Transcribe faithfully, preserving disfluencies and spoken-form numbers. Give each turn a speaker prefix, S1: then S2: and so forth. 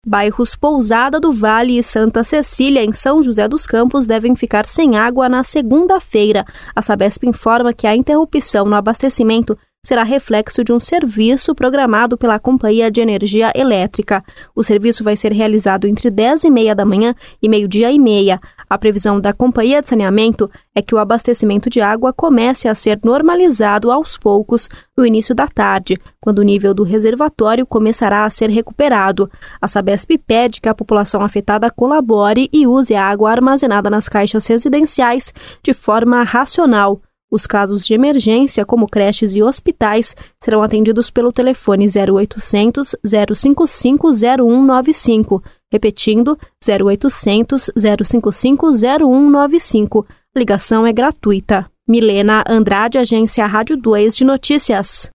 S1: Bairros Pousada do Vale e Santa Cecília, em São José dos Campos, devem ficar sem água na segunda-feira. A Sabesp informa que a interrupção no abastecimento será reflexo de um serviço programado pela Companhia de Energia Elétrica. O serviço vai ser realizado entre dez e meia da manhã e meio-dia e meia. A previsão da Companhia de Saneamento é que o abastecimento de água comece a ser normalizado aos poucos no início da tarde, quando o nível do reservatório começará a ser recuperado. A Sabesp pede que a população afetada colabore e use a água armazenada nas caixas residenciais de forma racional. Os casos de emergência, como creches e hospitais, serão atendidos pelo telefone zero oitocentos, zero cinco cinco, zero um nove cinco. Repetindo, zero oitocentos, zero cinco cinco, zero um nove cinco. A ligação é gratuita. Milena Andrade, Agência Rádio dois de Notícias.